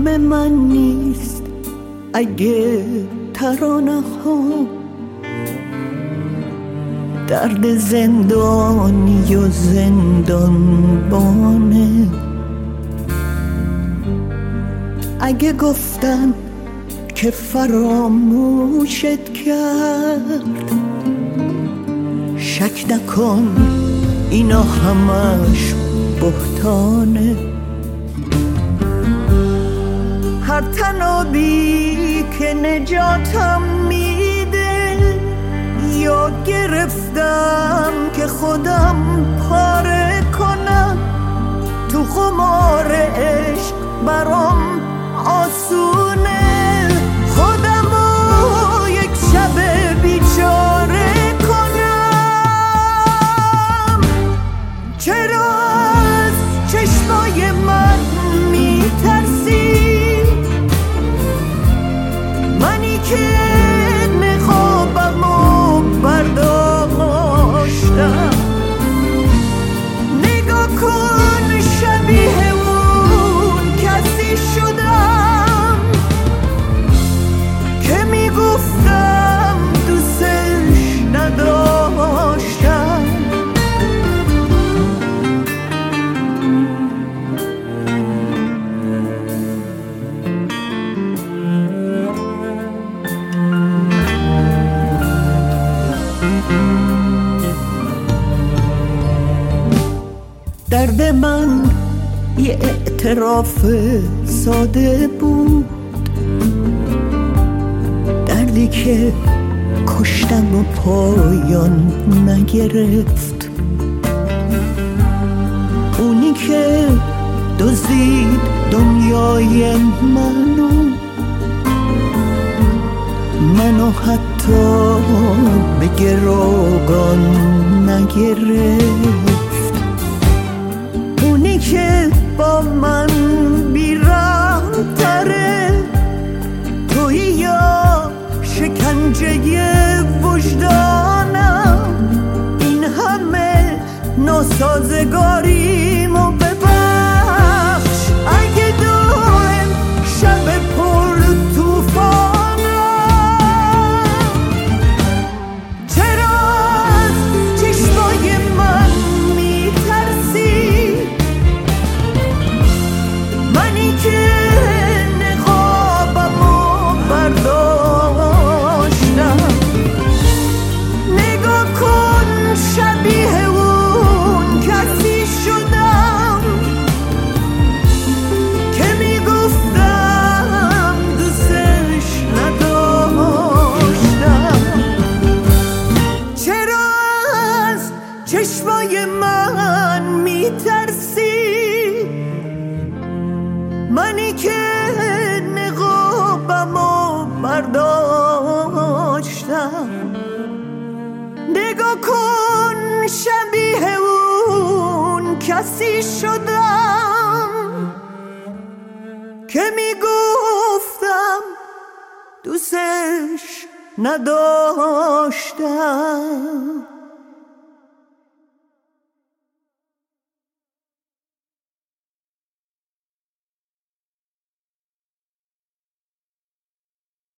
کام من نیست اگه ترانه ها درد زندانی و زندانبانه. اگه گفتم که فراموشت کرد، شک نکن اینا همش بهتانه. هر تنابی که نجاتم میده یا گرفتم که خودم پاره کنم، تو قمار عشق برام آسونه خودمو یک شب بیچاره کنم. چرا از چشمای من میترسی؟ منی که نقابمو برداشتم. نگاه کن شبیه اون کسی شدم که میگفتم دوستش نداشتم. درد من یه اعتراف ساده بود، دردی که کشتم و پایان نگرفت. اونی که دزدید دنیای منو حتی به گروگان نگرفت. اونی که با من بی‌رحم تره، تویی یا شکنجه وجدانم. این همه ناسازگاریمو ببخش اگه دائم شب پر طوفانم. چرا از چشمای من میترسی؟ منی که نقابمو برداشتم. نگاه کن شبیه اون کسی شدم که میگفتم دوستش نداشتم. چرا از چشمای من میترسی؟ منی که نقابمو برداشتم. نگاه کن شبیه اون کسی شدم که میگفتم دوستش نداشتم.